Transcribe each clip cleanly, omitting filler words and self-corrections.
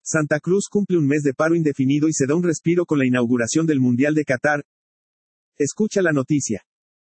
Santa Cruz cumple un mes de paro indefinido y se da un respiro con la inauguración del Mundial de Qatar. Escucha la noticia.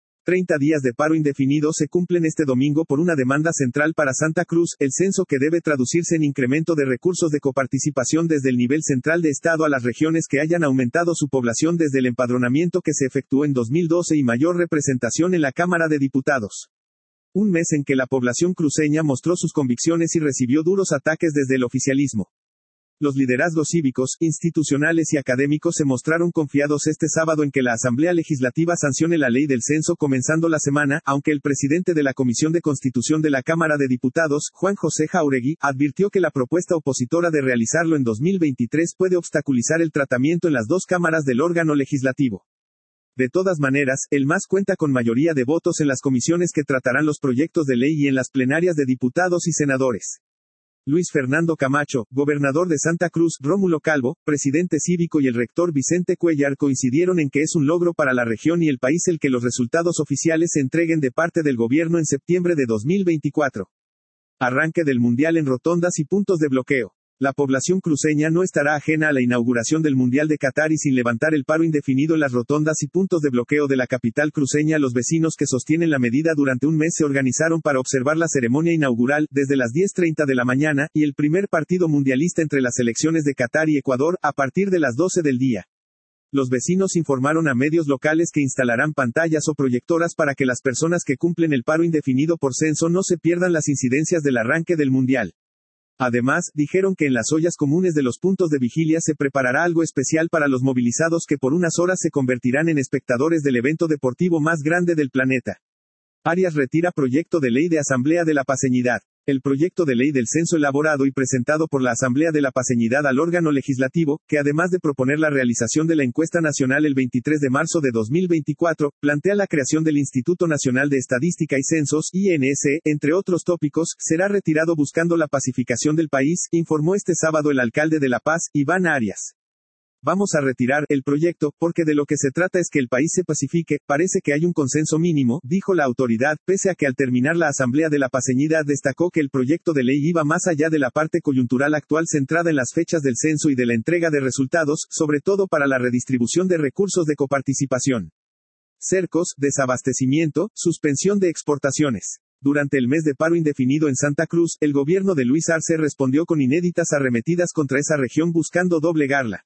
30 días de paro indefinido se cumplen este domingo por una demanda central para Santa Cruz, el censo que debe traducirse en incremento de recursos de coparticipación desde el nivel central de Estado a las regiones que hayan aumentado su población desde el empadronamiento que se efectuó en 2012 y mayor representación en la Cámara de Diputados. Un mes en que la población cruceña mostró sus convicciones y recibió duros ataques desde el oficialismo. Los liderazgos cívicos, institucionales y académicos se mostraron confiados este sábado en que la Asamblea Legislativa sancione la ley del censo comenzando la semana, aunque el presidente de la Comisión de Constitución de la Cámara de Diputados, Juan José Jáuregui, advirtió que la propuesta opositora de realizarlo en 2023 puede obstaculizar el tratamiento en las dos cámaras del órgano legislativo. De todas maneras, el MAS cuenta con mayoría de votos en las comisiones que tratarán los proyectos de ley y en las plenarias de diputados y senadores. Luis Fernando Camacho, gobernador de Santa Cruz, Rómulo Calvo, presidente cívico y el rector Vicente Cuellar coincidieron en que es un logro para la región y el país el que los resultados oficiales se entreguen de parte del gobierno en septiembre de 2024. Arranque del Mundial en rotondas y puntos de bloqueo. La población cruceña no estará ajena a la inauguración del Mundial de Qatar y sin levantar el paro indefinido en las rotondas y puntos de bloqueo de la capital cruceña, los vecinos que sostienen la medida durante un mes se organizaron para observar la ceremonia inaugural, desde las 10:30 de la mañana, y el primer partido mundialista entre las selecciones de Qatar y Ecuador, a partir de las 12 del día. Los vecinos informaron a medios locales que instalarán pantallas o proyectoras para que las personas que cumplen el paro indefinido por censo no se pierdan las incidencias del arranque del Mundial. Además, dijeron que en las ollas comunes de los puntos de vigilia se preparará algo especial para los movilizados que por unas horas se convertirán en espectadores del evento deportivo más grande del planeta. Arias retira proyecto de ley de Asamblea de la Paceñidad. El proyecto de ley del censo elaborado y presentado por la Asamblea de la Paceñidad al órgano legislativo, que además de proponer la realización de la encuesta nacional el 23 de marzo de 2024, plantea la creación del Instituto Nacional de Estadística y Censos, INS, entre otros tópicos, será retirado buscando la pacificación del país, informó este sábado el alcalde de La Paz, Iván Arias. Vamos a retirar el proyecto, porque de lo que se trata es que el país se pacifique, parece que hay un consenso mínimo, dijo la autoridad, pese a que al terminar la Asamblea de la Paceñidad destacó que el proyecto de ley iba más allá de la parte coyuntural actual centrada en las fechas del censo y de la entrega de resultados, sobre todo para la redistribución de recursos de coparticipación. Cercos, desabastecimiento, suspensión de exportaciones. Durante el mes de paro indefinido en Santa Cruz, el gobierno de Luis Arce respondió con inéditas arremetidas contra esa región buscando doblegarla.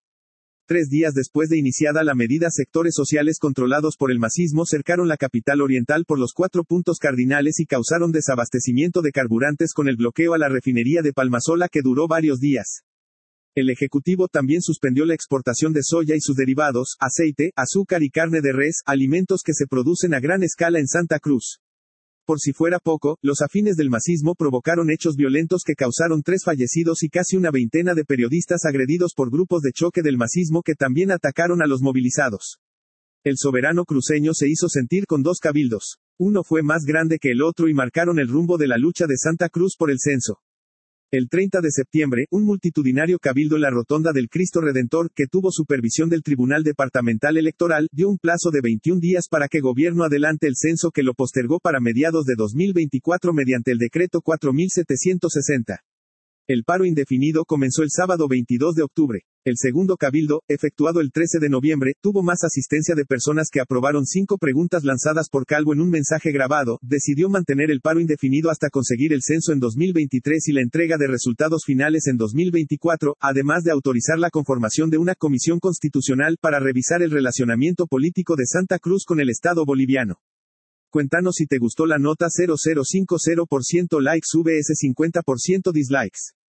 3 días después de iniciada la medida, sectores sociales controlados por el masismo cercaron la capital oriental por los 4 puntos cardinales y causaron desabastecimiento de carburantes con el bloqueo a la refinería de Palmasola que duró varios días. El Ejecutivo también suspendió la exportación de soya y sus derivados, aceite, azúcar y carne de res, alimentos que se producen a gran escala en Santa Cruz. Por si fuera poco, los afines del masismo provocaron hechos violentos que causaron 3 fallecidos y casi una veintena de periodistas agredidos por grupos de choque del masismo que también atacaron a los movilizados. El soberano cruceño se hizo sentir con 2 cabildos. Uno fue más grande que el otro y marcaron el rumbo de la lucha de Santa Cruz por el censo. El 30 de septiembre, un multitudinario cabildo en la Rotonda del Cristo Redentor, que tuvo supervisión del Tribunal Departamental Electoral, dio un plazo de 21 días para que gobierno adelante el censo que lo postergó para mediados de 2024 mediante el decreto 4760. El paro indefinido comenzó el sábado 22 de octubre. El segundo cabildo, efectuado el 13 de noviembre, tuvo más asistencia de personas que aprobaron 5 preguntas lanzadas por Calvo en un mensaje grabado. Decidió mantener el paro indefinido hasta conseguir el censo en 2023 y la entrega de resultados finales en 2024, además de autorizar la conformación de una comisión constitucional para revisar el relacionamiento político de Santa Cruz con el Estado boliviano. Cuéntanos si te gustó la nota. 0050% likes vs 50% dislikes.